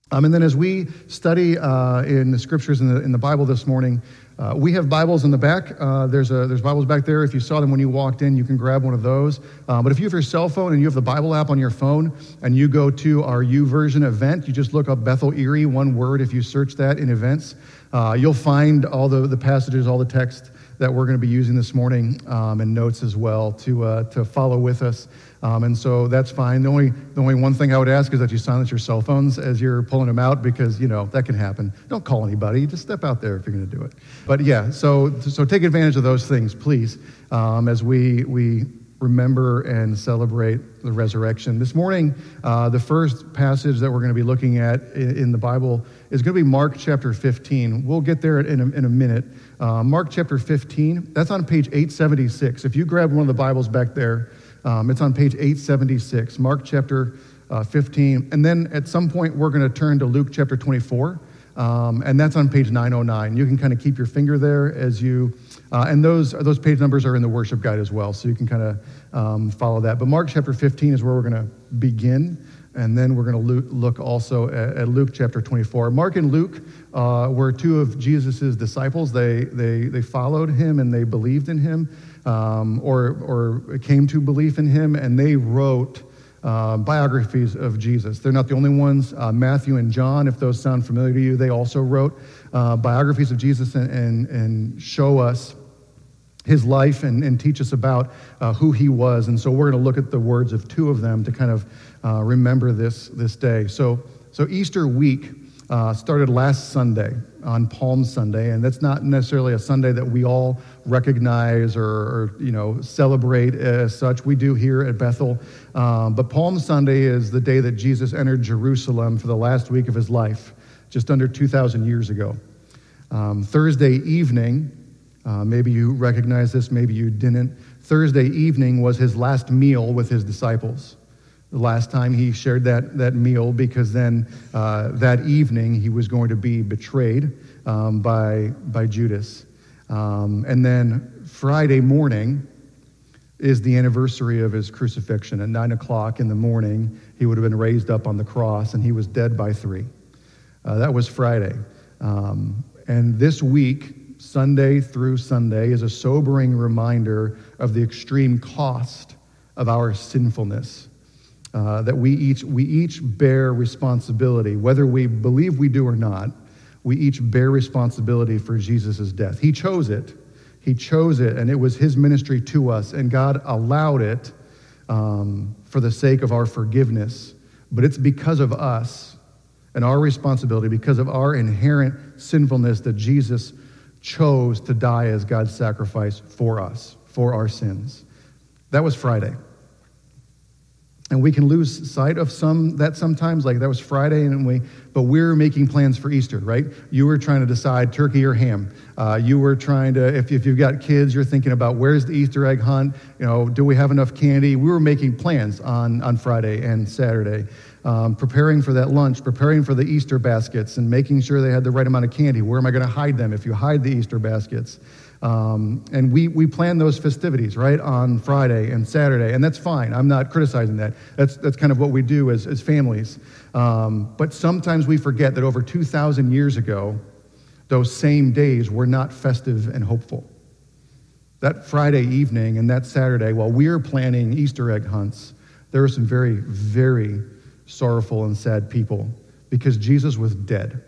And then as we study in the scriptures in the Bible this morning, we have Bibles in the back. There's Bibles back there. If you saw them when you walked in, you can grab one of those. But if you have your cell phone and you have the Bible app on your phone and you go to our YouVersion event, you just look up Bethel Erie, one word. If you search that in events, you'll find all the passages, all the text that we're going to be using this morning, and notes as well to follow with us. And so that's fine. The only one thing I would ask is that you silence your cell phones as you're pulling them out, because that can happen. Don't call anybody. Just step out there if you're going to do it. But yeah, so take advantage of those things, please, as we remember and celebrate the resurrection. This morning, the first passage that we're going to be looking at in the Bible is going to be Mark chapter 15. We'll get there in a minute. Mark chapter 15, that's on page 876. If you grab one of the Bibles back there, it's on page 876, Mark chapter 15. And then at some point, we're going to turn to Luke chapter 24, and that's on page 909. You can kind of keep your finger there as you, and those page numbers are in the worship guide as well, so you can kind of follow that. But Mark chapter 15 is where we're going to begin, and then we're going to look also at Luke chapter 24. Mark and Luke were two of Jesus' disciples. They followed him and they believed in him. Or came to belief in him, and they wrote biographies of Jesus. They're not the only ones. Matthew and John, if those sound familiar to you, they also wrote biographies of Jesus and show us his life and teach us about who he was. And so we're going to look at the words of two of them to kind of remember this day. So Easter week started last Sunday, on Palm Sunday, and that's not necessarily a Sunday that we all recognize or celebrate as such. We do here at Bethel, but Palm Sunday is the day that Jesus entered Jerusalem for the last week of his life, just under 2,000 years ago. Thursday evening, maybe you recognize this, maybe you didn't. Thursday evening was his last meal with his disciples. The last time he shared that meal, because then that evening he was going to be betrayed by Judas. And then Friday morning is the anniversary of his crucifixion. At 9 o'clock in the morning, he would have been raised up on the cross, and he was dead by 3. That was Friday. And this week, Sunday through Sunday, is a sobering reminder of the extreme cost of our sinfulness. That we each bear responsibility, whether we believe we do or not. We each bear responsibility for Jesus' death. He chose it, and it was his ministry to us, and God allowed it for the sake of our forgiveness. But it's because of us and our responsibility, because of our inherent sinfulness, that Jesus chose to die as God's sacrifice for us, for our sins. That was Friday. And we can lose sight of that sometimes, like that was Friday, but we're making plans for Easter, right? You were trying to decide turkey or ham. You were trying to, if you've got kids, you're thinking about where's the Easter egg hunt? Do we have enough candy? We were making plans on Friday and Saturday, preparing for that lunch, preparing for the Easter baskets, and making sure they had the right amount of candy. Where am I going to hide them if you hide the Easter baskets? And we plan those festivities, right, on Friday and Saturday, and that's fine. I'm not criticizing that. That's kind of what we do as families. But sometimes we forget that over 2,000 years ago, those same days were not festive and hopeful. That Friday evening and that Saturday, while we were planning Easter egg hunts, there were some very, very sorrowful and sad people, because Jesus was dead.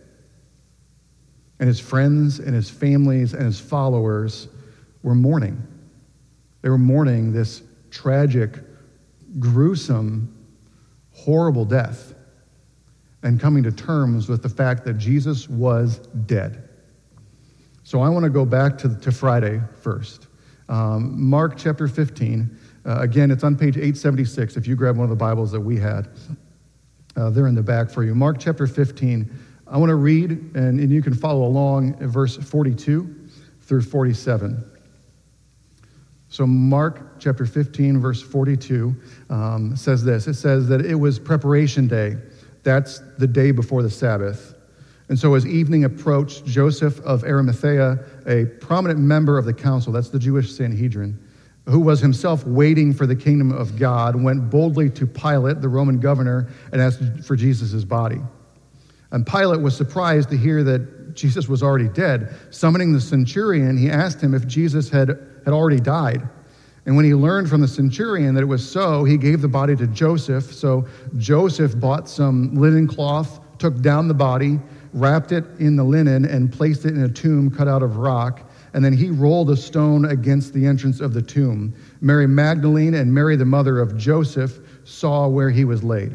And his friends and his families and his followers were mourning. They were mourning this tragic, gruesome, horrible death, and coming to terms with the fact that Jesus was dead. So I want to go back to Friday first. Mark chapter 15. Again, it's on page 876 if you grab one of the Bibles that we had. They're in the back for you. Mark chapter 15. I want to read, and you can follow along at verse 42 through 47. So Mark chapter 15, verse 42 says this. It says that it was preparation day. That's the day before the Sabbath. And so as evening approached, Joseph of Arimathea, a prominent member of the council, that's the Jewish Sanhedrin, who was himself waiting for the kingdom of God, went boldly to Pilate, the Roman governor, and asked for Jesus' body. And Pilate was surprised to hear that Jesus was already dead. Summoning the centurion, he asked him if Jesus had already died. And when he learned from the centurion that it was so, he gave the body to Joseph. So Joseph bought some linen cloth, took down the body, wrapped it in the linen, and placed it in a tomb cut out of rock. And then he rolled a stone against the entrance of the tomb. Mary Magdalene and Mary, the mother of Joseph, saw where he was laid.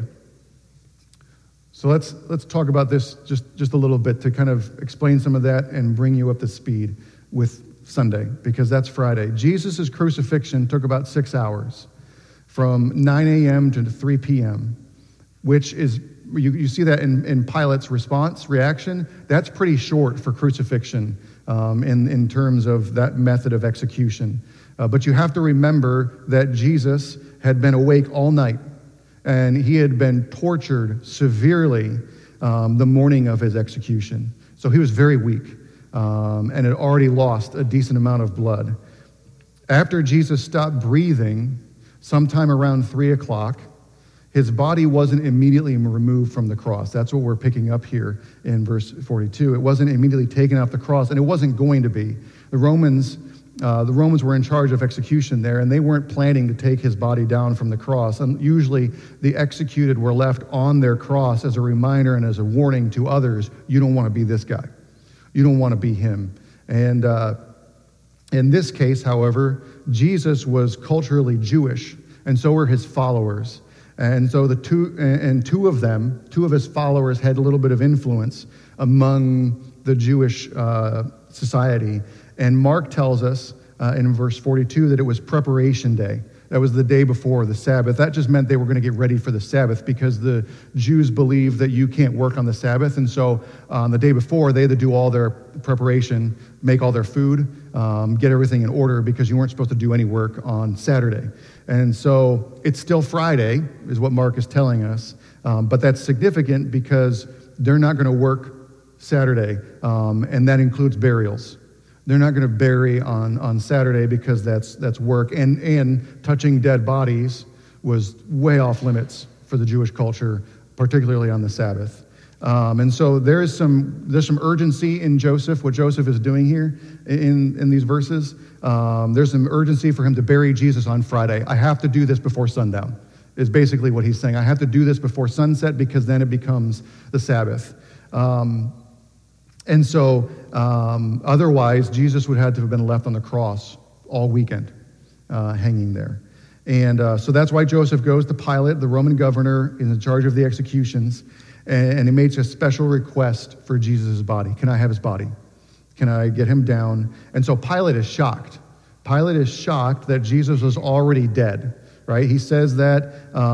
So let's talk about this just a little bit to kind of explain some of that and bring you up to speed with Sunday, because that's Friday. Jesus' crucifixion took about 6 hours, from 9 a.m. to 3 p.m., which is, you see that in Pilate's reaction. That's pretty short for crucifixion in terms of that method of execution. But you have to remember that Jesus had been awake all night, and he had been tortured severely the morning of his execution. So he was very weak and had already lost a decent amount of blood. After Jesus stopped breathing, sometime around 3 o'clock, his body wasn't immediately removed from the cross. That's what we're picking up here in verse 42. It wasn't immediately taken off the cross, and it wasn't going to be. The Romans were in charge of execution there, and they weren't planning to take his body down from the cross. And usually the executed were left on their cross as a reminder and as a warning to others, you don't want to be this guy. You don't want to be him. And in this case, however, Jesus was culturally Jewish, and so were his followers. And so two of his followers had a little bit of influence among the Jewish society. And Mark tells us in verse 42 that it was preparation day. That was the day before the Sabbath. That just meant they were going to get ready for the Sabbath, because the Jews believe that you can't work on the Sabbath. And so on the day before, they had to do all their preparation, make all their food, get everything in order, because you weren't supposed to do any work on Saturday. And so it's still Friday, is what Mark is telling us. But that's significant because they're not going to work Saturday, and that includes burials. They're not going to bury on Saturday because that's work. And touching dead bodies was way off limits for the Jewish culture, particularly on the Sabbath. And so there's some urgency in Joseph, what Joseph is doing here in these verses. There's some urgency for him to bury Jesus on Friday. I have to do this before sundown, is basically what he's saying. I have to do this before sunset, because then it becomes the Sabbath. And so otherwise, Jesus would have to have been left on the cross all weekend, hanging there. And so that's why Joseph goes to Pilate, the Roman governor in charge of the executions, and he makes a special request for Jesus' body. Can I have his body? Can I get him down? And so Pilate is shocked. Pilate is shocked that Jesus was already dead, right? He says that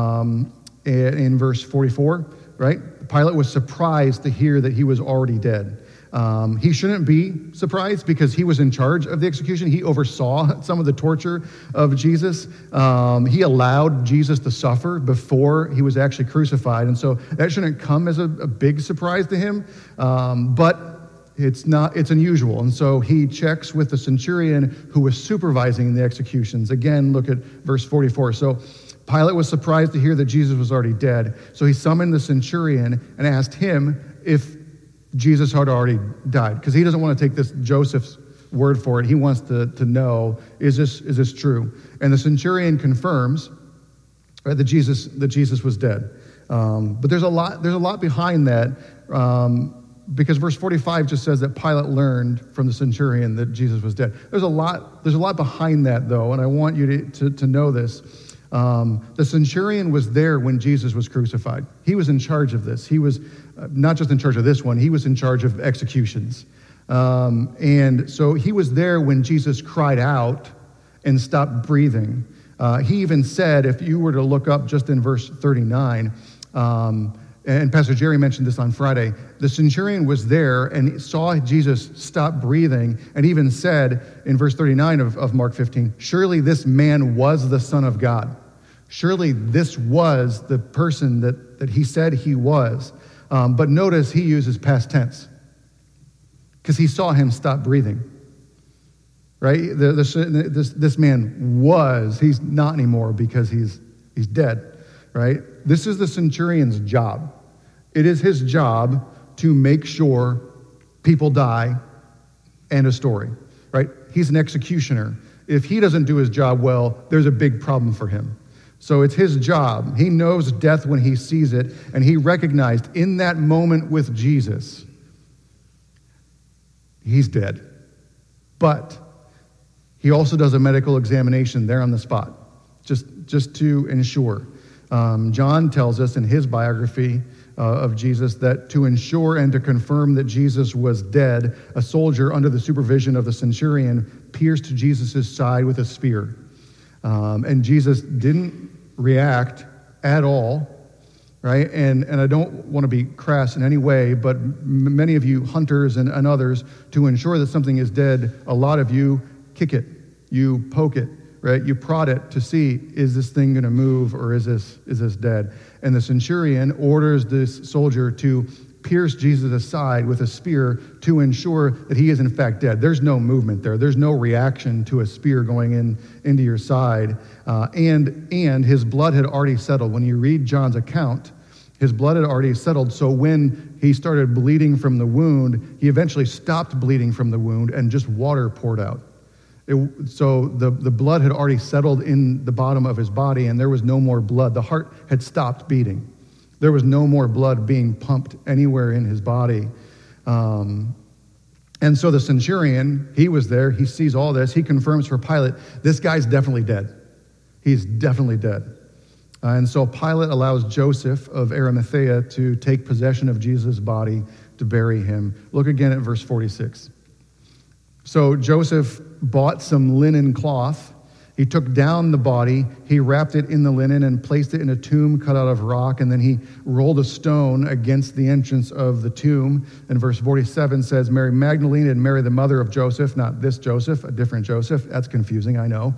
in verse 44, right? Pilate was surprised to hear that he was already dead. He shouldn't be surprised, because he was in charge of the execution. He oversaw some of the torture of Jesus. He allowed Jesus to suffer before he was actually crucified. And so that shouldn't come as a big surprise to him. But it's unusual. And so he checks with the centurion who was supervising the executions. Again, look at verse 44. So Pilate was surprised to hear that Jesus was already dead. So he summoned the centurion and asked him if Jesus had already died, because he doesn't want to take this Joseph's word for it. He wants to know, is this true? And the centurion confirms, right, that Jesus was dead. But there's a lot behind that, because verse 45 just says that Pilate learned from the centurion that Jesus was dead. There's a lot behind that, though, and I want you to know this. The centurion was there when Jesus was crucified. He was in charge of this. He was not just in charge of this one, he was in charge of executions. And so he was there when Jesus cried out and stopped breathing. He even said, if you were to look up just in verse 39, and Pastor Jerry mentioned this on Friday, the centurion was there and saw Jesus stop breathing, and even said in verse 39 of Mark 15, surely this man was the Son of God. Surely this was the person that he said he was. But notice he uses past tense, because he saw him stop breathing. Right? This man was, he's not anymore because he's dead. Right? This is the centurion's job. It is his job to make sure people die, end of story, right? He's an executioner. If he doesn't do his job well, there's a big problem for him. So it's his job. He knows death when he sees it, and he recognized in that moment with Jesus, he's dead. But he also does a medical examination there on the spot, just to ensure. John tells us in his biography of Jesus that to ensure and to confirm that Jesus was dead, a soldier under the supervision of the centurion pierced Jesus' side with a spear. And Jesus didn't react at all, right? And I don't want to be crass in any way, but many of you hunters and others, to ensure that something is dead, a lot of you kick it, you poke it, right? You prod it to see, is this thing going to move or is this dead? And the centurion orders this soldier to pierce Jesus' side with a spear to ensure that he is in fact dead. There's no movement there. There's no reaction to a spear going into your side. And his blood had already settled. When you read John's account, his blood had already settled. So when he started bleeding from the wound, he eventually stopped bleeding from the wound and just water poured out. So the blood had already settled in the bottom of his body and there was no more blood. The heart had stopped beating. There was no more blood being pumped anywhere in his body. And so the centurion, he was there. He sees all this. He confirms for Pilate, this guy's definitely dead. He's definitely dead. And so Pilate allows Joseph of Arimathea to take possession of Jesus' body to bury him. Look again at verse 46. So Joseph bought some linen cloth. He took down the body, he wrapped it in the linen and placed it in a tomb cut out of rock, and then he rolled a stone against the entrance of the tomb. And verse 47 says, Mary Magdalene and Mary the mother of Joseph, not this Joseph, a different Joseph, that's confusing, I know,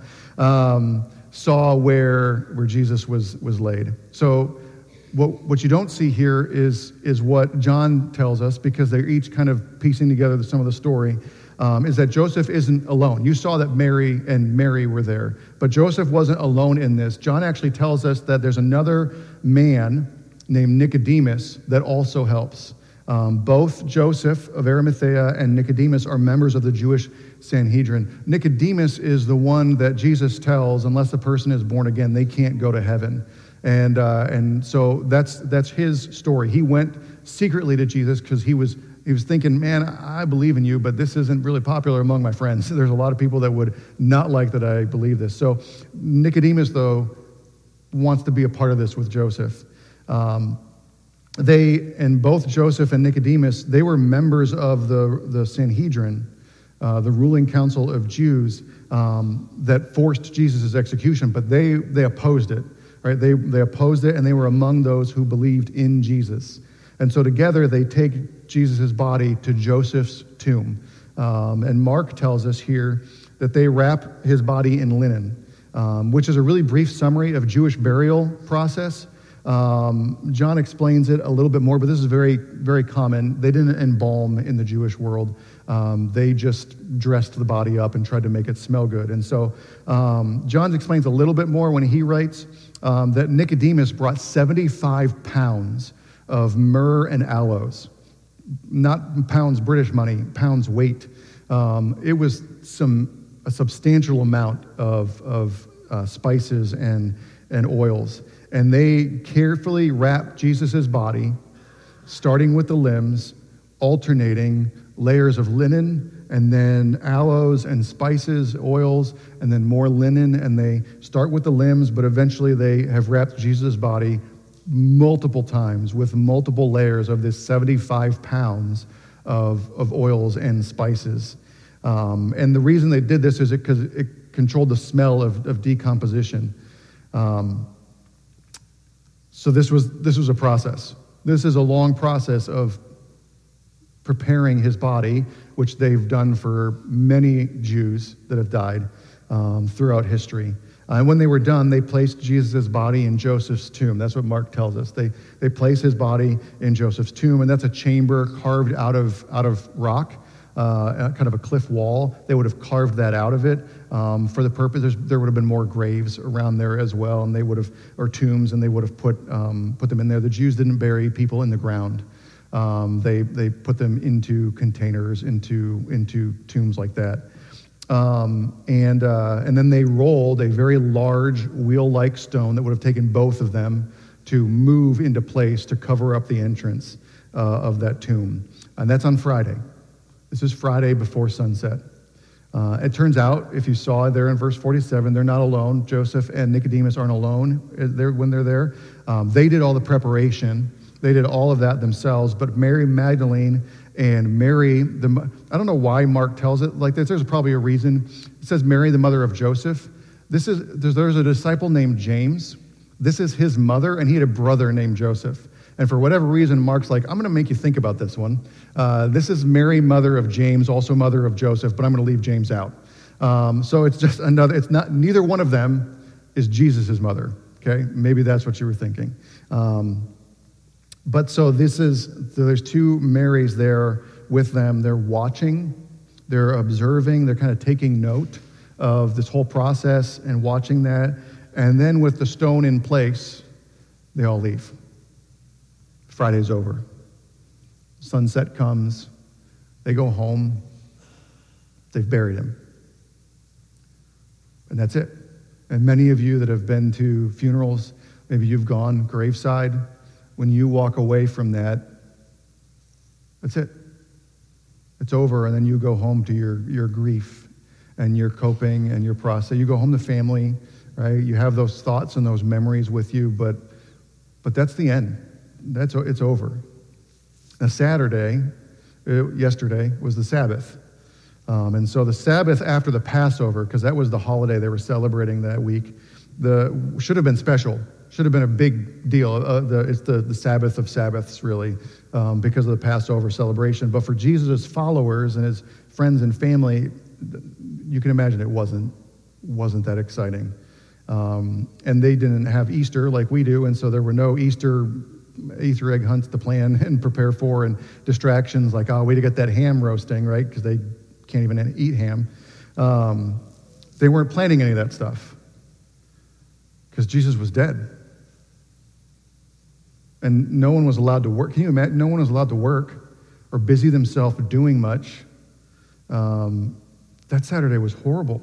saw where Jesus was laid. So what you don't see here is what John tells us, because they're each kind of piecing together some of the story. Is that Joseph isn't alone. You saw that Mary were there, but Joseph wasn't alone in this. John actually tells us that there's another man named Nicodemus that also helps. Both Joseph of Arimathea and Nicodemus are members of the Jewish Sanhedrin. Nicodemus is the one that Jesus tells, unless the person is born again, they can't go to heaven. And so that's his story. He went secretly to Jesus because he was thinking, man, I believe in you, but this isn't really popular among my friends. There's a lot of people that would not like that I believe this. So Nicodemus, though, wants to be a part of this with Joseph. Both Joseph and Nicodemus, they were members of the Sanhedrin, the ruling council of Jews that forced Jesus' execution, but they opposed it, right? They opposed it, and they were among those who believed in Jesus. And so together they take Jesus' body to Joseph's tomb. And Mark tells us here that they wrap his body in linen, which is a really brief summary of Jewish burial process. John explains it a little bit more, but this is very, very common. They didn't embalm in the Jewish world. They just dressed the body up and tried to make it smell good. And so John explains a little bit more when he writes that Nicodemus brought 75 pounds of myrrh and aloes, not pounds British money, pounds weight. It was a substantial amount of spices and oils. And they carefully wrapped Jesus' body, starting with the limbs, alternating layers of linen, and then aloes and spices, oils, and then more linen. And they start with the limbs, but eventually they have wrapped Jesus' body multiple times with multiple layers of this 75 pounds of oils and spices. And the reason they did this is because it controlled the smell of decomposition. So this was a process. This is a long process of preparing his body, which they've done for many Jews that have died throughout history. And when they were done, they placed Jesus' body in Joseph's tomb. That's what Mark tells us. They place his body in Joseph's tomb, and that's a chamber carved out of rock, kind of a cliff wall. They would have carved that out of it for the purpose. There would have been more graves around there as well, and they would have, or tombs, and they would have put them in there. The Jews didn't bury people in the ground. They put them into containers, into tombs like that. And then they rolled a very large wheel-like stone that would have taken both of them to move into place to cover up the entrance of that tomb. And that's on Friday. This is Friday before sunset. It turns out, if you saw it there in verse 47, they're not alone. Joseph and Nicodemus aren't alone when they're there. They did all the preparation. They did all of that themselves. But Mary Magdalene and Mary, I don't know why Mark tells it like this. There's probably a reason. It says Mary, the mother of Joseph. There's a disciple named James. This is his mother, and he had a brother named Joseph. And for whatever reason, Mark's like, I'm going to make you think about this one. This is Mary, mother of James, also mother of Joseph, but I'm going to leave James out. So it's just neither one of them is Jesus' mother, okay? Maybe that's what you were thinking. But so there's two Marys there with them. They're watching, they're observing, they're kind of taking note of this whole process and watching that. And then with the stone in place, they all leave. Friday's over. Sunset comes. They go home. They've buried him. And that's it. And many of you that have been to funerals, maybe you've gone graveside, when you walk away from that, that's it. It's over, and then you go home to your grief and your coping and your process. You go home to family, right? You have those thoughts and those memories with you, but that's the end. It's over. Now, yesterday was the Sabbath. And so the Sabbath after the Passover, because that was the holiday they were celebrating that week, should have been special, should have been a big deal. It's the Sabbath of Sabbaths, really, because of the Passover celebration. But for Jesus' followers and his friends and family, you can imagine it wasn't that exciting. And they didn't have Easter like we do, and so there were no Easter egg hunts to plan and prepare for, and distractions like, way to get that ham roasting, right? Because they can't even eat ham. They weren't planning any of that stuff because Jesus was dead. And no one was allowed to work. Can you imagine? No one was allowed to work or busy themselves doing much. That Saturday was horrible.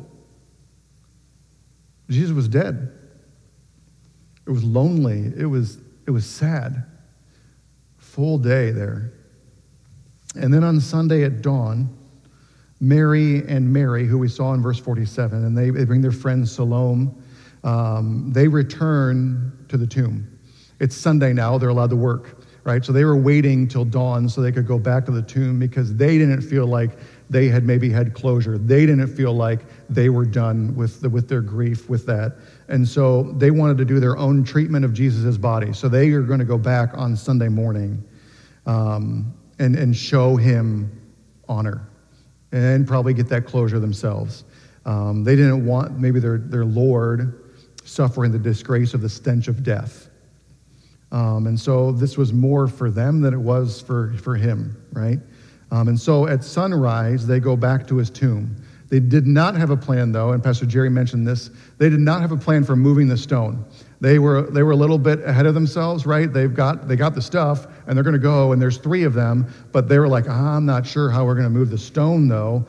Jesus was dead. It was lonely. It was sad. Full day there. And then on Sunday at dawn, Mary, who we saw in verse 47, and they bring their friend Salome, they return to the tomb. It's Sunday now, they're allowed to work, right? So they were waiting till dawn so they could go back to the tomb because they didn't feel like they had maybe had closure. They didn't feel like they were done with their grief with that. And so they wanted to do their own treatment of Jesus' body. So they are going to go back on Sunday morning and show him honor and probably get that closure themselves. They didn't want maybe their Lord suffering the disgrace of the stench of death. And so this was more for them than it was for him, right? And so at sunrise, they go back to his tomb. They did not have a plan, though, and Pastor Jerry mentioned this. They did not have a plan for moving the stone. They were a little bit ahead of themselves, right? They got the stuff, and they're going to go, and there's 3 of them, but they were like, I'm not sure how we're going to move the stone, though.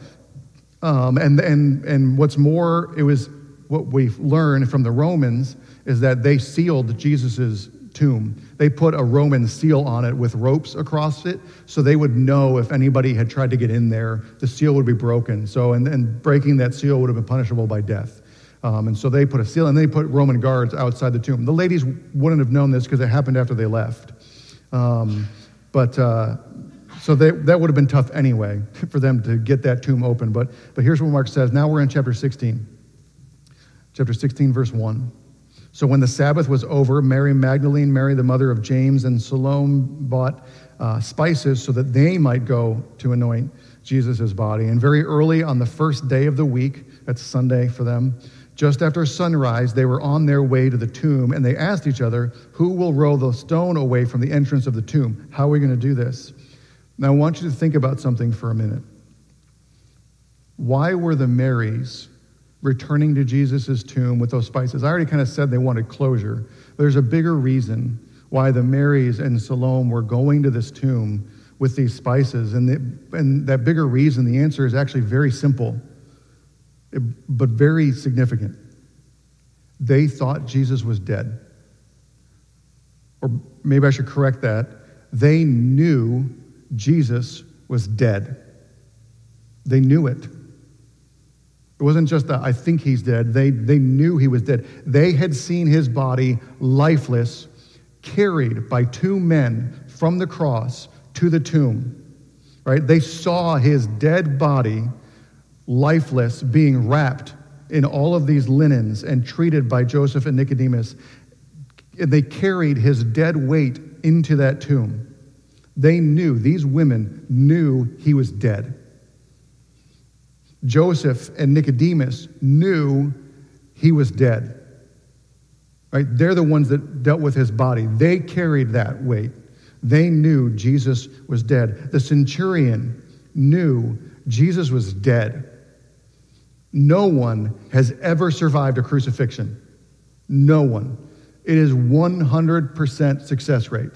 And what's more, it was what we've learned from the Romans is that they sealed Jesus's tomb. They put a Roman seal on it with ropes across it, so they would know if anybody had tried to get in there, the seal would be broken. So, and breaking that seal would have been punishable by death. And so they put a seal, and they put Roman guards outside the tomb. The ladies wouldn't have known this because it happened after they left. So that would have been tough anyway for them to get that tomb open. But here's what Mark says. Now we're in chapter 16. Chapter 16, verse 1. So when the Sabbath was over, Mary Magdalene, Mary the mother of James, and Salome bought spices so that they might go to anoint Jesus' body. And very early on the first day of the week, that's Sunday for them, just after sunrise, they were on their way to the tomb, and they asked each other, who will roll the stone away from the entrance of the tomb? How are we going to do this? Now I want you to think about something for a minute. Why were the Marys returning to Jesus' tomb with those spices? I already kind of said they wanted closure. There's a bigger reason why the Marys and Salome were going to this tomb with these spices. And that bigger reason, the answer is actually very simple, but very significant. They thought Jesus was dead. Or maybe I should correct that. They knew Jesus was dead. They knew it. It wasn't just I think he's dead. They knew he was dead. They had seen his body lifeless, carried by two men from the cross to the tomb. Right? They saw his dead body, lifeless, being wrapped in all of these linens and treated by Joseph and Nicodemus. And they carried his dead weight into that tomb. They knew, these women knew he was dead. Joseph and Nicodemus knew he was dead. Right? They're the ones that dealt with his body. They carried that weight. They knew Jesus was dead. The centurion knew Jesus was dead. No one has ever survived a crucifixion. No one. It is 100% success rate.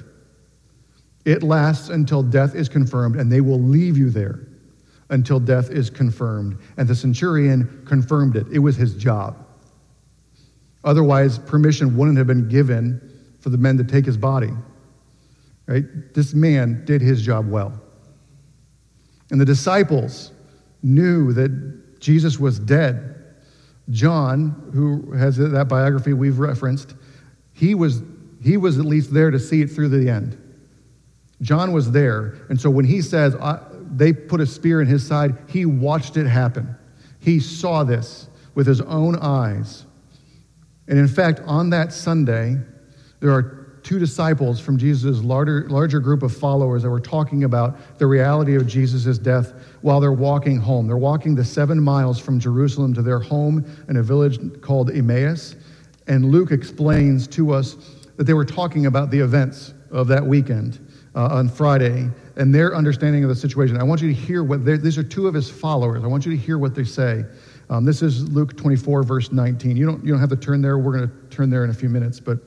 It lasts until death is confirmed, and they will leave you there until death is confirmed. And the centurion confirmed it. It was his job. Otherwise, permission wouldn't have been given for the men to take his body. Right? This man did his job well. And the disciples knew that Jesus was dead. John, who has that biography we've referenced, he was at least there to see it through the end. John was there, and so when he says they put a spear in his side, he watched it happen. He saw this with his own eyes. And in fact, on that Sunday, there are two disciples from Jesus' larger group of followers that were talking about the reality of Jesus' death while they're walking home. They're walking the 7 miles from Jerusalem to their home in a village called Emmaus. And Luke explains to us that they were talking about the events of that weekend on Friday and their understanding of the situation. I want you to hear these are two of his followers. I want you to hear what they say. This is Luke 24, verse 19. You don't have to turn there. We're going to turn there in a few minutes. But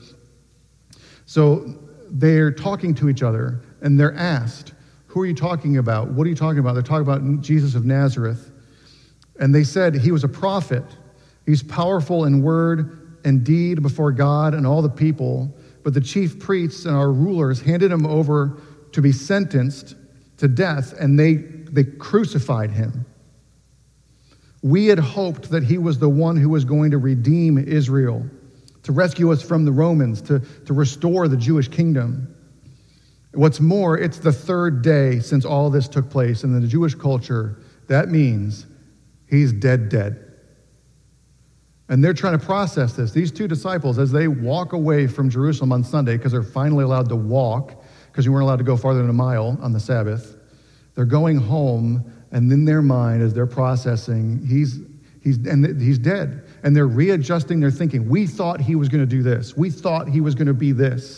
so they're talking to each other, and they're asked, who are you talking about? What are you talking about? They're talking about Jesus of Nazareth. And they said he was a prophet. He's powerful in word and deed before God and all the people. But the chief priests and our rulers handed him over to be sentenced to death, and they crucified him. We had hoped that he was the one who was going to redeem Israel, to rescue us from the Romans, to restore the Jewish kingdom. What's more, it's the third day since all this took place. And in the Jewish culture, that means he's dead. And they're trying to process this. These two disciples, as they walk away from Jerusalem on Sunday, because they're finally allowed to walk, because you weren't allowed to go farther than a mile on the Sabbath, they're going home, and in their mind, as they're processing, he's dead. And they're readjusting their thinking. We thought he was going to do this. We thought he was going to be this.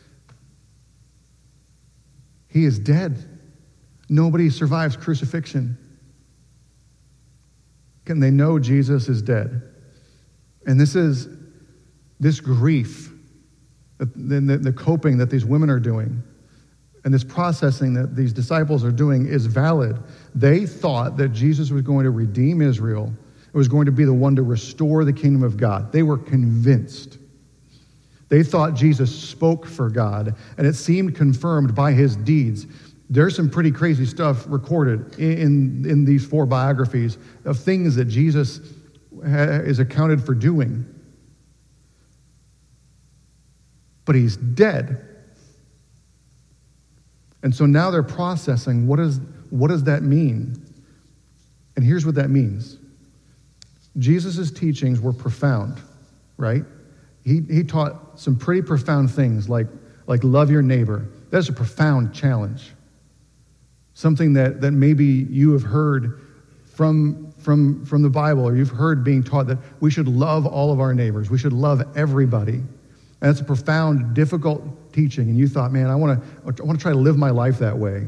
He is dead. Nobody survives crucifixion. And they know Jesus is dead. And this grief, the coping that these women are doing, and this processing that these disciples are doing is valid. They thought that Jesus was going to redeem Israel. It was going to be the one to restore the kingdom of God. They were convinced. They thought Jesus spoke for God, and it seemed confirmed by his deeds. There's some pretty crazy stuff recorded in these 4 biographies of things that Jesus is accounted for doing. But he's dead. And so now they're processing, what does that mean? And here's what that means. Jesus' teachings were profound, right? He taught some pretty profound things like love your neighbor. That's a profound challenge. Something that maybe you have heard from the Bible, or you've heard being taught that we should love all of our neighbors. We should love everybody. And it's a profound, difficult teaching. And you thought, man, I want to try to live my life that way.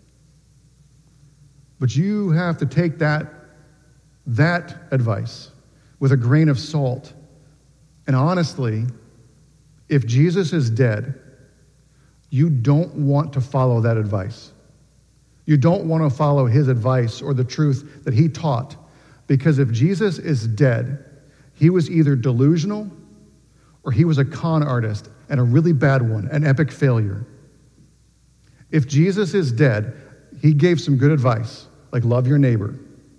But you have to take that advice with a grain of salt. And honestly, if Jesus is dead, you don't want to follow that advice. You don't want to follow his advice or the truth that he taught, because if Jesus is dead, he was either delusional or he was a con artist, and a really bad one, an epic failure. If Jesus is dead, he gave some good advice, like love your neighbor.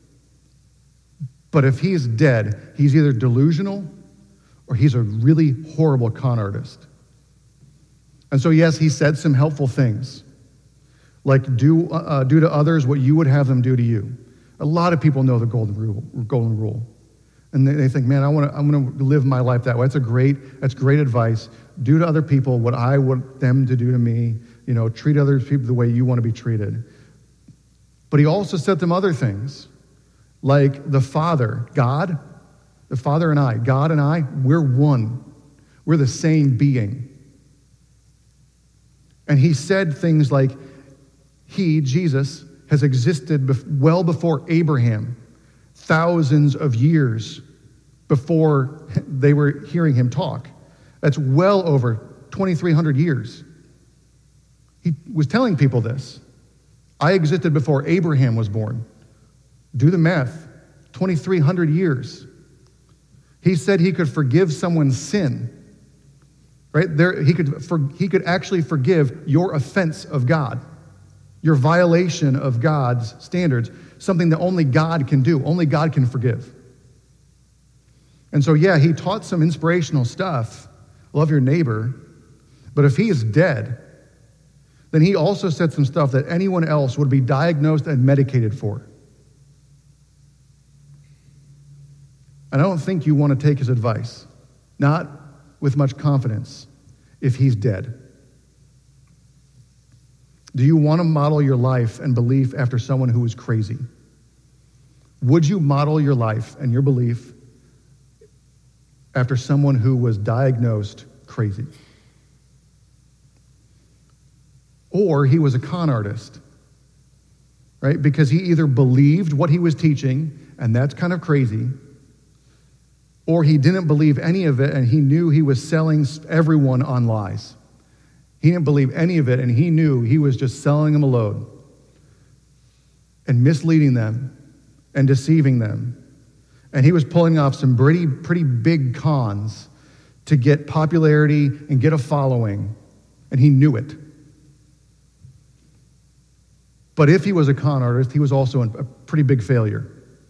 But if he's dead, he's either delusional or he's a really horrible con artist. And so, yes, he said some helpful things, like do to others what you would have them do to you. A lot of people know the golden rule. And they think, man, I'm gonna live my life that way. That's great advice. Do to other people what I want them to do to me. Treat other people the way you want to be treated. But he also said them other things, like the Father, God, the Father and I, God and I, we're one. We're the same being. And he said things like, he, Jesus, has existed well before Abraham, thousands of years before they were hearing him talk. That's well over 2,300 years. He was telling people this. I existed before Abraham was born. Do the math, 2,300 years. He said he could forgive someone's sin. Right? He could actually forgive your offense of God, your violation of God's standards, something that only God can do, only God can forgive. And so, yeah, he taught some inspirational stuff, love your neighbor, but if he is dead, then he also said some stuff that anyone else would be diagnosed and medicated for. And I don't think you want to take his advice, not with much confidence, if he's dead. Do you want to model your life and belief after someone who is crazy? Would you model your life and your belief after someone who was diagnosed crazy? Or he was a con artist, right? Because he either believed what he was teaching, and that's kind of crazy, or he didn't believe any of it, and he knew he was selling everyone on lies. He didn't believe any of it, and he knew he was just selling them a load and misleading them and deceiving them. And he was pulling off some pretty big cons to get popularity and get a following, and he knew it. But if he was a con artist, he was also a pretty big failure,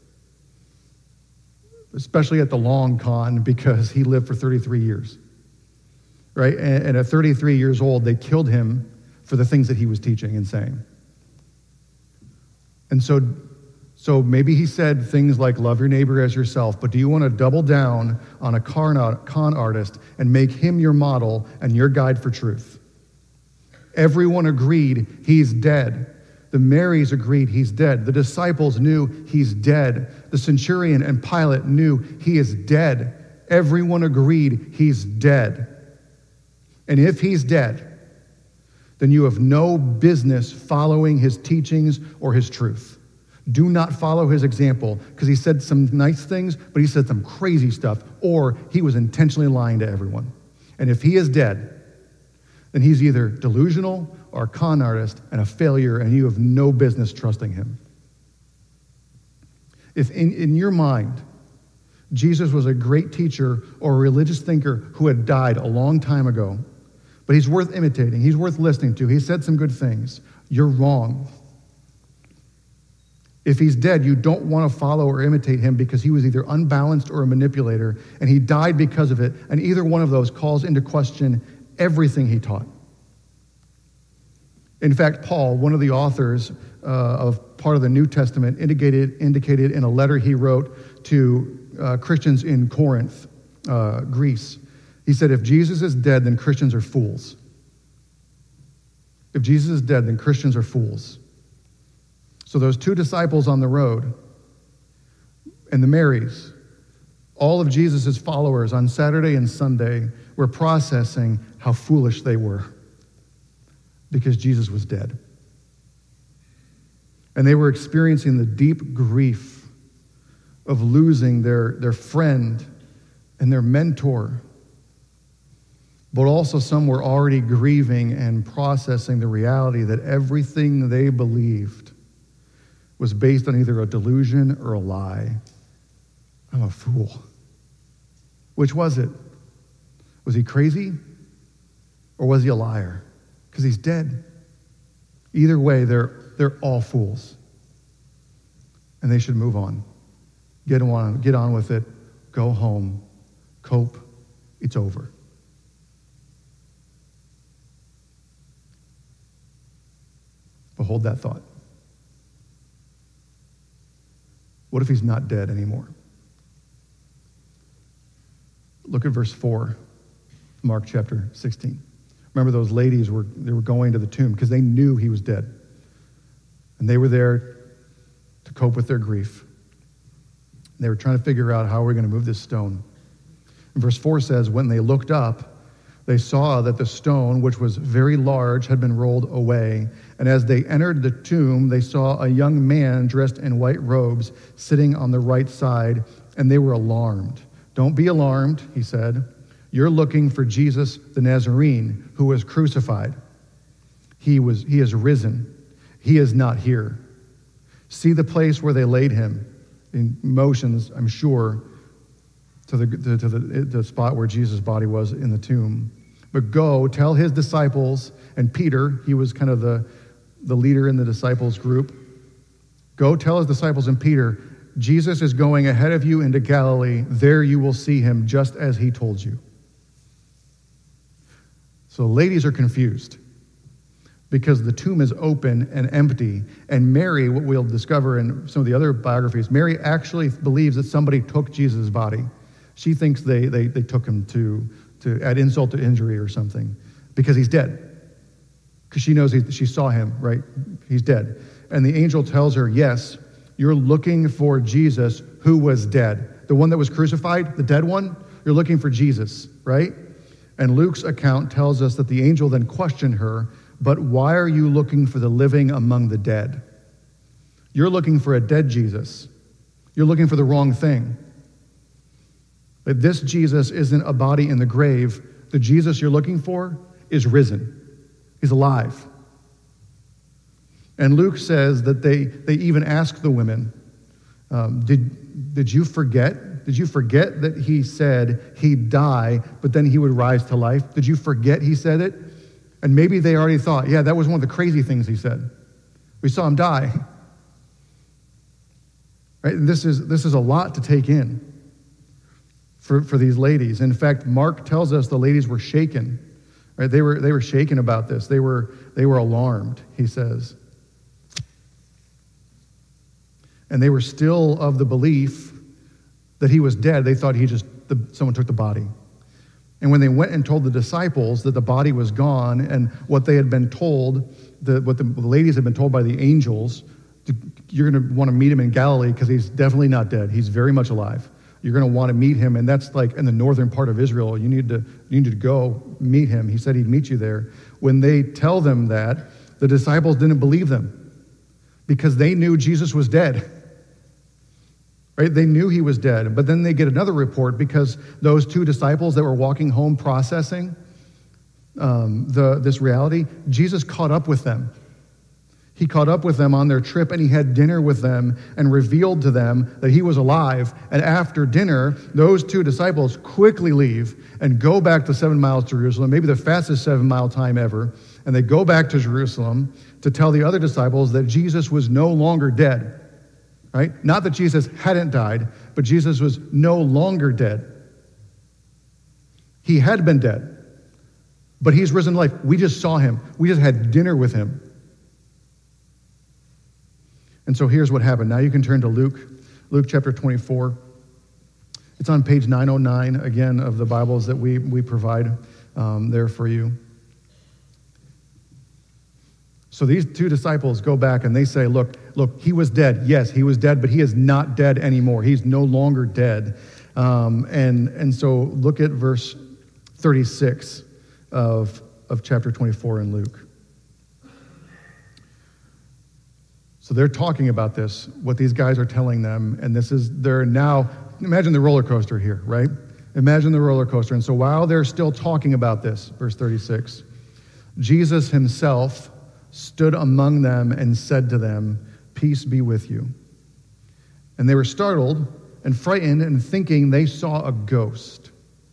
especially at the long con, because he lived for 33 years, right? And at 33 years old, they killed him for the things that he was teaching and saying. And so maybe he said things like, love your neighbor as yourself, but do you want to double down on a con artist and make him your model and your guide for truth? Everyone agreed he's dead. The Marys agreed he's dead. The disciples knew he's dead. The centurion and Pilate knew he is dead. Everyone agreed he's dead. And if he's dead, then you have no business following his teachings or his truth. Do not follow his example, because he said some nice things, but he said some crazy stuff, or he was intentionally lying to everyone. And if he is dead, then he's either delusional or a con artist and a failure, and you have no business trusting him. If in your mind, Jesus was a great teacher or a religious thinker who had died a long time ago, but he's worth imitating, he's worth listening to, he said some good things, you're wrong. If he's dead, you don't want to follow or imitate him because he was either unbalanced or a manipulator, and he died because of it, and either one of those calls into question everything he taught. In fact, Paul, one of the authors of part of the New Testament, indicated in a letter he wrote to Christians in Corinth, Greece. He said, if Jesus is dead, then Christians are fools. If Jesus is dead, then Christians are fools. So those two disciples on the road and the Marys, all of Jesus' followers on Saturday and Sunday were processing how foolish they were, because Jesus was dead. And they were experiencing the deep grief of losing their friend and their mentor. But also some were already grieving and processing the reality that everything they believed was based on either a delusion or a lie. I'm a fool. Which was it? Was he crazy? Or was he a liar? Because he's dead. Either way, they're all fools. And they should move on. Get on with it. Go home. Cope. It's over. But hold that thought. What if he's not dead anymore? Look at verse 4, Mark chapter 16. Remember, those ladies were going to the tomb because they knew he was dead. And they were there to cope with their grief. They were trying to figure out how we're going to move this stone. And verse 4 says, when they looked up, they saw that the stone, which was very large, had been rolled away. And as they entered the tomb, they saw a young man dressed in white robes sitting on the right side, and they were alarmed. Don't be alarmed, he said. You're looking for Jesus the Nazarene, who was crucified. He is risen. He is not here. See the place where they laid him, in motions, I'm sure, to the spot where Jesus' body was in the tomb. But go, tell his disciples, and Peter, he was kind of the leader in the disciples group. Go tell his disciples and Peter, Jesus is going ahead of you into Galilee. There you will see him just as he told you. So ladies are confused because the tomb is open and empty. And Mary, what we'll discover in some of the other biographies, Mary actually believes that somebody took Jesus' body. She thinks they took him to add insult to injury or something because he's dead. Because she knows she saw him, right? He's dead. And the angel tells her, yes, you're looking for Jesus who was dead. The one that was crucified, the dead one, you're looking for Jesus, right? And Luke's account tells us that the angel then questioned her, but why are you looking for the living among the dead? You're looking for a dead Jesus. You're looking for the wrong thing. That this Jesus isn't a body in the grave. The Jesus you're looking for is risen. He's alive. And Luke says that they even asked the women, did you forget? Did you forget that he said he'd die, but then he would rise to life? Did you forget he said it? And maybe they already thought, yeah, that was one of the crazy things he said. We saw him die. Right? And this is a lot to take in for these ladies. In fact, Mark tells us the ladies were shaken. Right? They were shaken about this. They were alarmed, he says. And they were still of the belief that he was dead. They thought someone took the body. And when they went and told the disciples that the body was gone and what they had been told, what the ladies had been told by the angels, you're going to want to meet him in Galilee because he's definitely not dead. He's very much alive. You're going to want to meet him, and that's like in the northern part of Israel. You need to go meet him. He said he'd meet you there. When they tell them that, the disciples didn't believe them because they knew Jesus was dead. Right? They knew he was dead, but then they get another report because those two disciples that were walking home processing this reality, Jesus caught up with them. He caught up with them on their trip, and he had dinner with them and revealed to them that he was alive. And after dinner, those two disciples quickly leave and go back to 7 miles to Jerusalem, maybe the fastest 7-mile time ever. And they go back to Jerusalem to tell the other disciples that Jesus was no longer dead. Right? Not that Jesus hadn't died, but Jesus was no longer dead. He had been dead, but he's risen to life. We just saw him. We just had dinner with him. And so here's what happened. Now you can turn to Luke chapter 24. It's on page 909, again, of the Bibles that we provide there for you. So these two disciples go back and they say, look, he was dead. Yes, he was dead, but he is not dead anymore. He's no longer dead. And so look at verse 36 of chapter 24 in Luke. So they're talking about this, what these guys are telling them, and they're now, imagine the roller coaster here, right? Imagine the roller coaster. And so while they're still talking about this, verse 36, Jesus himself stood among them and said to them, "Peace be with you." And they were startled and frightened and thinking they saw a ghost.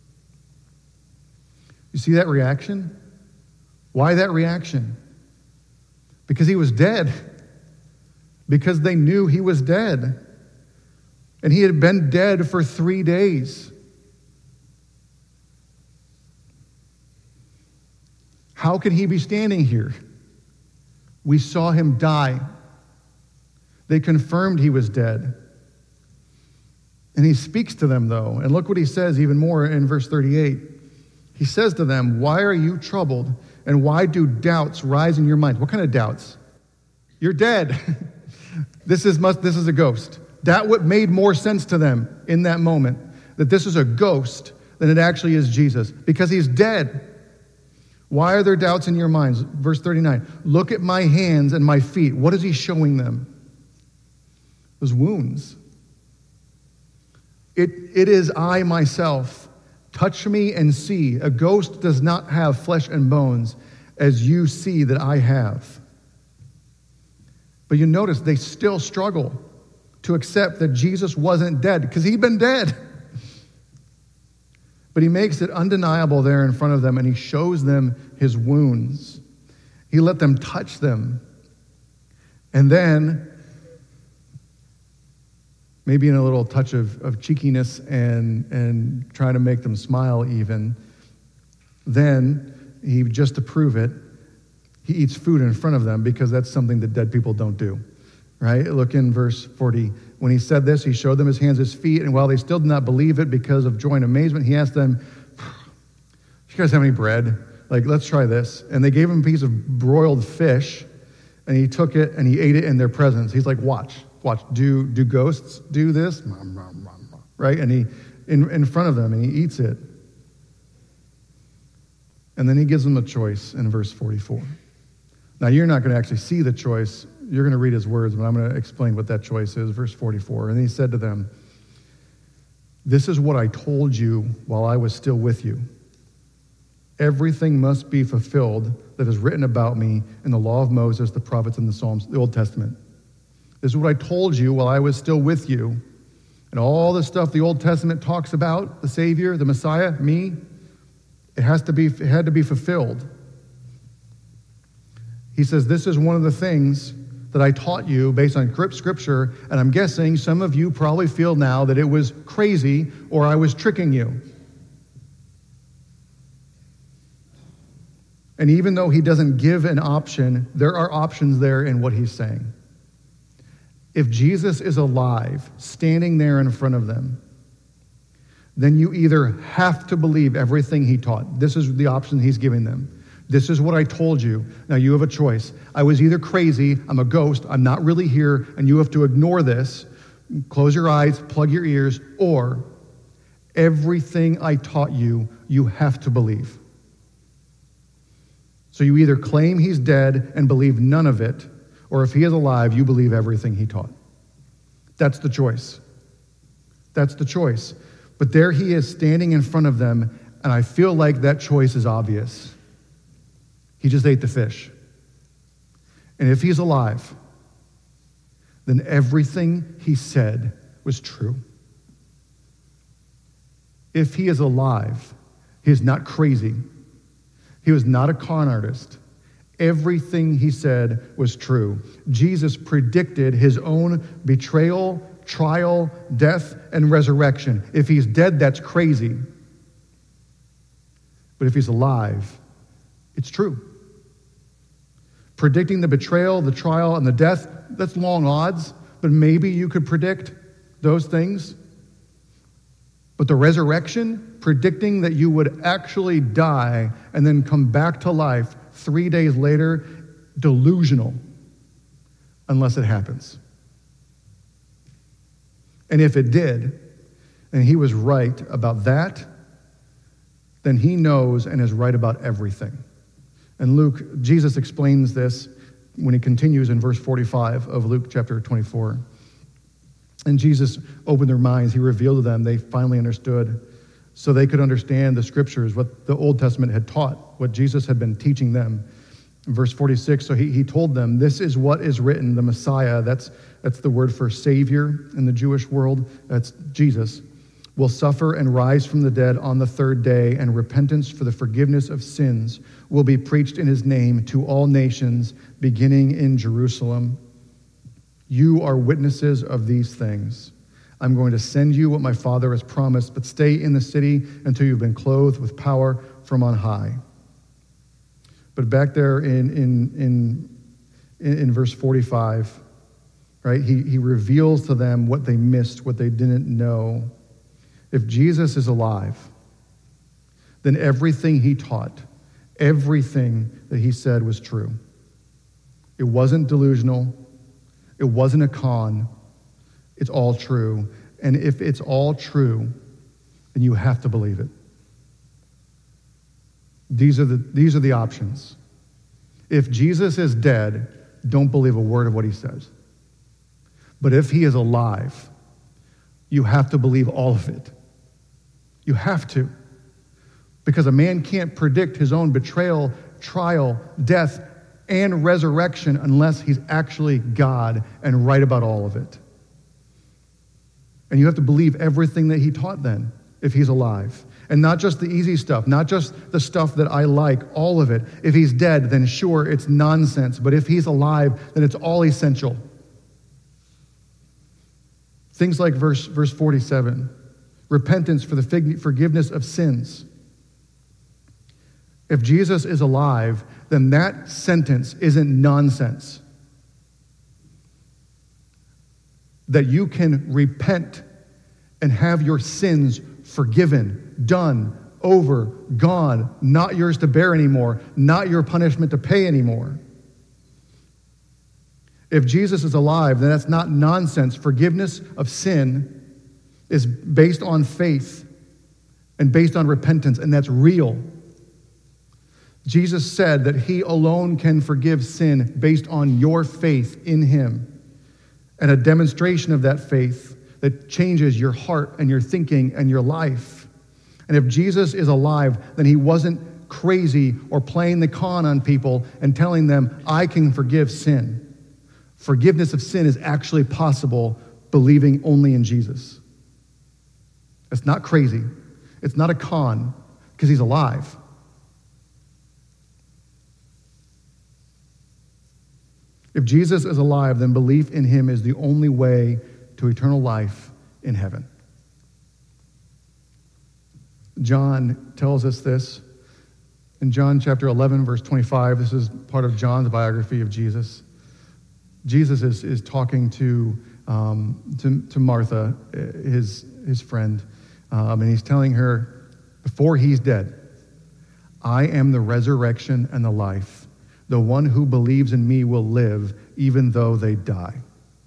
You see that reaction? Why that reaction? Because he was dead. Because they knew he was dead. And he had been dead for 3 days. How could he be standing here? We saw him die. They confirmed he was dead. And he speaks to them, though. And look what he says even more in verse 38. He says to them, "Why are you troubled? And why do doubts rise in your mind?" What kind of doubts? You're dead. This is a ghost. That what made more sense to them in that moment, that this is a ghost than it actually is Jesus, because he's dead. Why are there doubts in your minds? Verse 39, "Look at my hands and my feet." What is he showing them? Those wounds. It is I myself. Touch me and see. A ghost does not have flesh and bones, as you see that I have. But you notice they still struggle to accept that Jesus wasn't dead, because he'd been dead. But he makes it undeniable there in front of them, and he shows them his wounds. He let them touch them. And then, maybe in a little touch of cheekiness and trying to make them smile even, then he, just to prove it, he eats food in front of them, because that's something that dead people don't do, right? Look in verse 40. When he said this, he showed them his hands, his feet, and while they still did not believe it because of joy and amazement, he asked them, "Do you guys have any bread? Let's try this." And they gave him a piece of broiled fish, and he took it and he ate it in their presence. He's like, watch, do ghosts do this? Right? And he, in front of them, and he eats it. And then he gives them a choice in verse 44. Now, you're not going to actually see the choice. You're going to read his words, but I'm going to explain what that choice is. Verse 44, "And he said to them, 'This is what I told you while I was still with you. Everything must be fulfilled that is written about me in the law of Moses, the prophets, and the Psalms,'" the Old Testament. "This is what I told you while I was still with you." And all the stuff the Old Testament talks about, the Savior, the Messiah, me, it had to be fulfilled. He says, "This is one of the things that I taught you based on Scripture, and I'm guessing some of you probably feel now that it was crazy or I was tricking you." And even though he doesn't give an option, there are options there in what he's saying. If Jesus is alive, standing there in front of them, then you either have to believe everything he taught. This is the option he's giving them. This is what I told you. Now you have a choice. I was either crazy, I'm a ghost, I'm not really here, and you have to ignore this. Close your eyes, plug your ears, or everything I taught you, you have to believe. So you either claim he's dead and believe none of it, or if he is alive, you believe everything he taught. That's the choice. That's the choice. But there he is standing in front of them, and I feel like that choice is obvious. He just ate the fish. And if he's alive, then everything he said was true. If he is alive, he is not crazy. He was not a con artist. Everything he said was true. Jesus predicted his own betrayal, trial, death, and resurrection. If he's dead, that's crazy. But if he's alive, it's true. Predicting the betrayal, the trial, and the death, that's long odds, but maybe you could predict those things. But the resurrection, predicting that you would actually die and then come back to life 3 days later, delusional, unless it happens. And if it did, and he was right about that, then he knows and is right about everything. And Jesus explains this when he continues in verse 45 of Luke chapter 24. And Jesus opened their minds. He revealed to them. They finally understood so they could understand the scriptures, what the Old Testament had taught, what Jesus had been teaching them. In verse 46, so he told them, this is what is written, the Messiah, that's the word for Savior in the Jewish world, that's Jesus, will suffer and rise from the dead on the third day, and repentance for the forgiveness of sins will be preached in his name to all nations, beginning in Jerusalem. You are witnesses of these things. I'm going to send you what my Father has promised, but stay in the city until you've been clothed with power from on high. But back there in verse 45, right, he reveals to them what they missed, what they didn't know. If Jesus is alive, then everything he taught, everything that he said was true. It wasn't delusional. It wasn't a con. It's all true. And if it's all true, then you have to believe it. These are the options. If Jesus is dead, don't believe a word of what he says. But if he is alive, you have to believe all of it. You have to. Because a man can't predict his own betrayal, trial, death, and resurrection unless he's actually God and right about all of it. And you have to believe everything that he taught then, if he's alive. And not just the easy stuff, not just the stuff that I like, all of it. If he's dead, then sure, it's nonsense. But if he's alive, then it's all essential. Things like verse 47, repentance for the forgiveness of sins. If Jesus is alive, then that sentence isn't nonsense. That you can repent and have your sins forgiven, done, over, gone, not yours to bear anymore, not your punishment to pay anymore. If Jesus is alive, then that's not nonsense. Forgiveness of sin is based on faith and based on repentance, and that's real. Jesus said that he alone can forgive sin based on your faith in him, and a demonstration of that faith that changes your heart and your thinking and your life. And if Jesus is alive, then he wasn't crazy or playing the con on people and telling them, I can forgive sin. Forgiveness of sin is actually possible believing only in Jesus. It's not crazy. It's not a con because he's alive. If Jesus is alive, then belief in him is the only way to eternal life in heaven. John tells us this in John chapter 11, verse 25. This is part of John's biography of Jesus. Jesus is talking to Martha, his friend, and he's telling her, before he's dead, I am the resurrection and the life. The one who believes in me will live even though they die.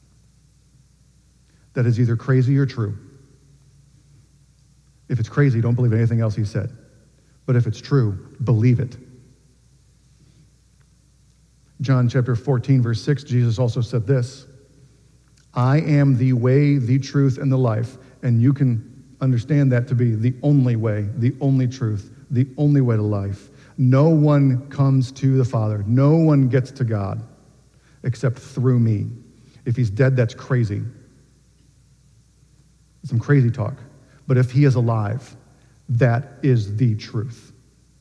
That is either crazy or true. If it's crazy, don't believe anything else he said. But if it's true, believe it. John chapter 14, verse 6, Jesus also said this, I am the way, the truth, and the life. And you can understand that to be the only way, the only truth, the only way to life. No one comes to the Father. No one gets to God except through me. If he's dead, that's crazy. Some crazy talk. But if he is alive, that is the truth.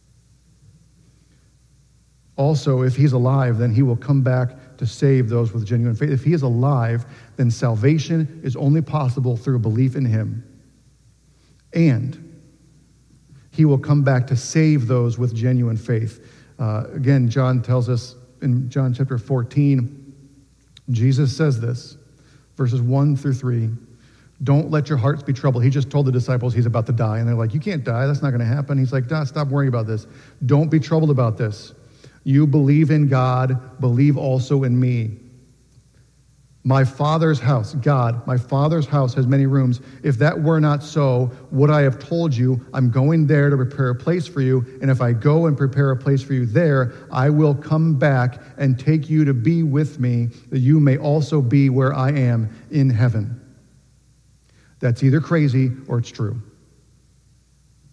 Also, if he's alive, then he will come back to save those with genuine faith. If he is alive, then salvation is only possible through belief in him. And he will come back to save those with genuine faith. Again, John tells us in John chapter 14, Jesus says this, verses 1 through 3, don't let your hearts be troubled. He just told the disciples he's about to die, and they're like, you can't die, that's not going to happen. He's like, stop worrying about this. Don't be troubled about this. You believe in God, believe also in me. My Father's house, God, my Father's house has many rooms. If that were not so, would I have told you, I'm going there to prepare a place for you, and if I go and prepare a place for you there, I will come back and take you to be with me, that you may also be where I am in heaven. That's either crazy or it's true.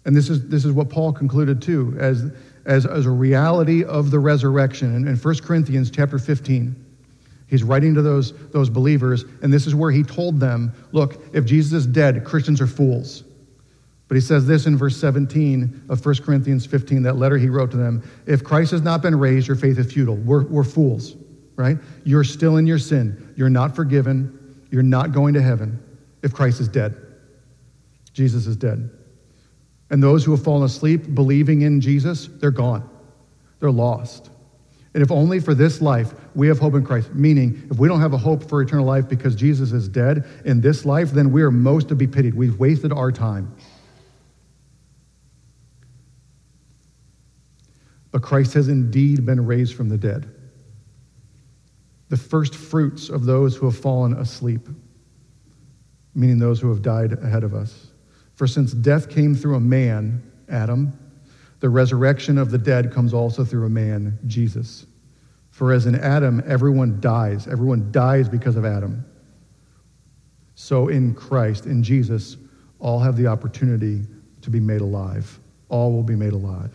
And this is what Paul concluded too, as a reality of the resurrection. In 1 Corinthians chapter 15, he's writing to those believers, and this is where he told them, look, if Jesus is dead, Christians are fools. But he says this in verse 17 of 1 Corinthians 15, that letter he wrote to them, if Christ has not been raised, your faith is futile. We're fools, right? You're still in your sin. You're not forgiven. You're not going to heaven if Christ is dead. Jesus is dead. And those who have fallen asleep believing in Jesus, they're gone. They're lost. And if only for this life we have hope in Christ, meaning if we don't have a hope for eternal life because Jesus is dead in this life, then we are most to be pitied. We've wasted our time. But Christ has indeed been raised from the dead, the first fruits of those who have fallen asleep, meaning those who have died ahead of us. For since death came through a man, Adam, the resurrection of the dead comes also through a man, Jesus. For as in Adam, everyone dies because of Adam. So in Christ, in Jesus, all have the opportunity to be made alive. All will be made alive.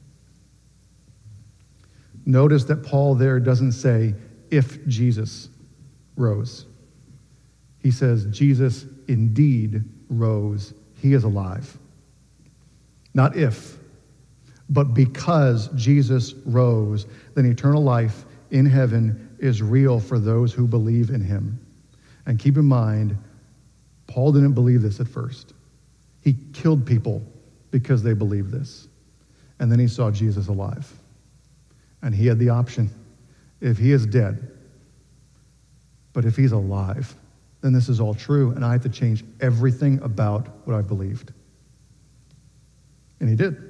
Notice that Paul there doesn't say, if Jesus rose. He says, Jesus indeed rose. He is alive. Not if, but because Jesus rose, then eternal life in heaven is real for those who believe in him. And keep in mind, Paul didn't believe this at first. He killed people because they believed this. And then he saw Jesus alive. And he had the option, if he is dead, but if he's alive, then this is all true, and I have to change everything about what I believed. And he did.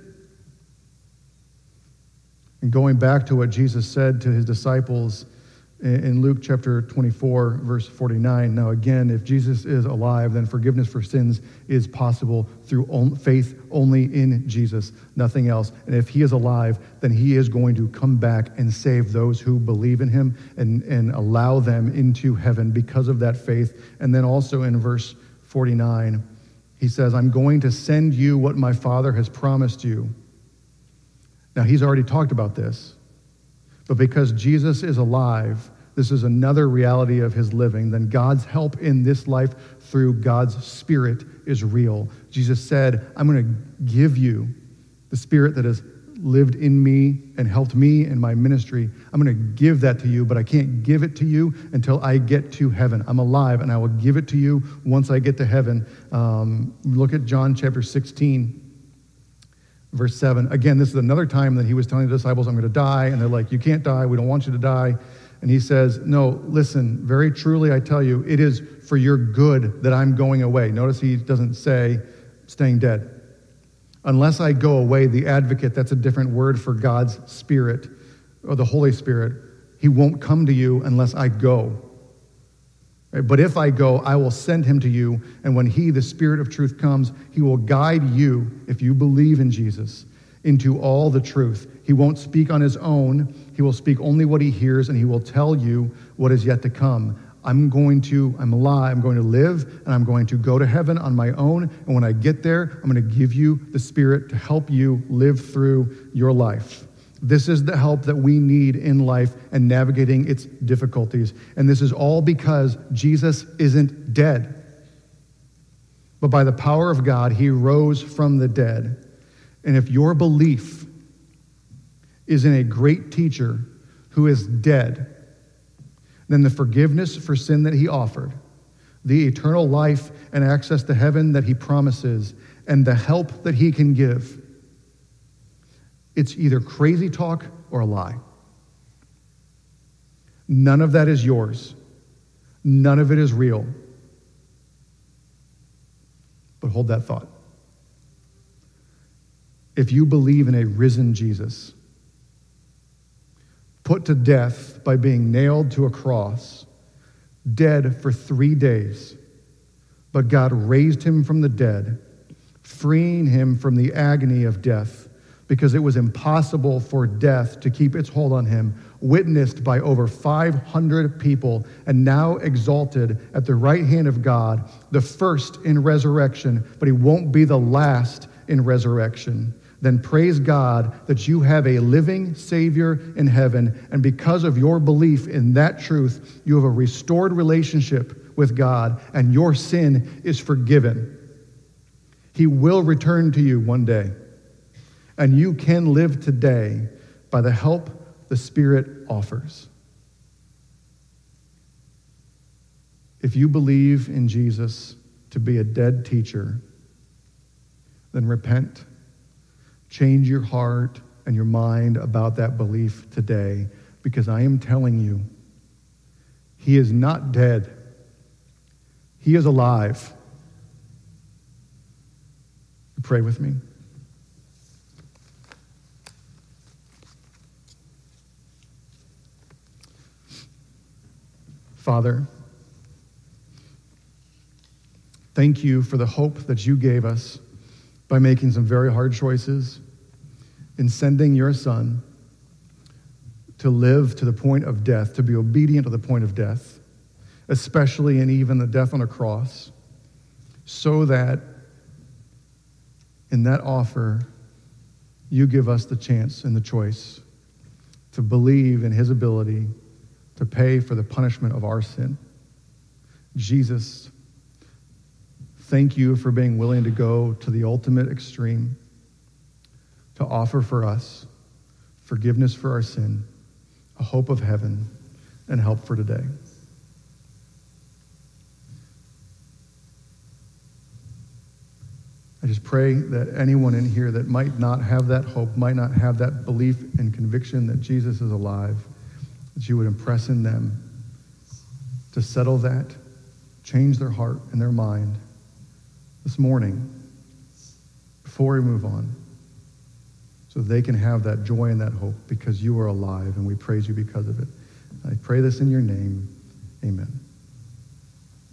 And going back to what Jesus said to his disciples in Luke chapter 24, verse 49, now again, if Jesus is alive, then forgiveness for sins is possible through faith only in Jesus, nothing else. And if he is alive, then he is going to come back and save those who believe in him and allow them into heaven because of that faith. And then also in verse 49, he says, I'm going to send you what my Father has promised you. Now, he's already talked about this, but because Jesus is alive, this is another reality of his living, then God's help in this life through God's Spirit is real. Jesus said, I'm going to give you the Spirit that has lived in me and helped me in my ministry. I'm going to give that to you, but I can't give it to you until I get to heaven. I'm alive, and I will give it to you once I get to heaven. Look at John chapter 16. Verse 7, again, this is another time that he was telling the disciples, I'm going to die. And they're like, you can't die. We don't want you to die. And he says, no, listen, very truly I tell you, it is for your good that I'm going away. Notice he doesn't say staying dead. Unless I go away, the advocate, that's a different word for God's Spirit or the Holy Spirit, he won't come to you unless I go. But if I go, I will send him to you, and when he, the Spirit of truth, comes, he will guide you, if you believe in Jesus, into all the truth. He won't speak on his own. He will speak only what he hears, and he will tell you what is yet to come. I'm alive, I'm going to live, and I'm going to go to heaven on my own, and when I get there, I'm going to give you the Spirit to help you live through your life. This is the help that we need in life and navigating its difficulties. And this is all because Jesus isn't dead. But by the power of God, he rose from the dead. And if your belief is in a great teacher who is dead, then the forgiveness for sin that he offered, the eternal life and access to heaven that he promises, and the help that he can give, it's either crazy talk or a lie. None of that is yours. None of it is real. But hold that thought. If you believe in a risen Jesus, put to death by being nailed to a cross, dead for 3 days, but God raised him from the dead, freeing him from the agony of death, because it was impossible for death to keep its hold on him, witnessed by over 500 people, and now exalted at the right hand of God, the first in resurrection, but he won't be the last in resurrection, then praise God that you have a living Savior in heaven, and because of your belief in that truth, you have a restored relationship with God, and your sin is forgiven. He will return to you one day, and you can live today by the help the Spirit offers. If you believe in Jesus to be a dead teacher, then repent. Change your heart and your mind about that belief today, because I am telling you, he is not dead. He is alive. Pray with me. Father, thank you for the hope that you gave us by making some very hard choices in sending your Son to live to the point of death, to be obedient to the point of death, especially and even the death on a cross, so that in that offer, you give us the chance and the choice to believe in his ability to pay for the punishment of our sin. Jesus, thank you for being willing to go to the ultimate extreme to offer for us forgiveness for our sin, a hope of heaven, and help for today. I just pray that anyone in here that might not have that hope, might not have that belief and conviction that Jesus is alive, that you would impress in them to settle that, change their heart and their mind this morning before we move on, so they can have that joy and that hope because you are alive, and we praise you because of it. I pray this in your name. Amen.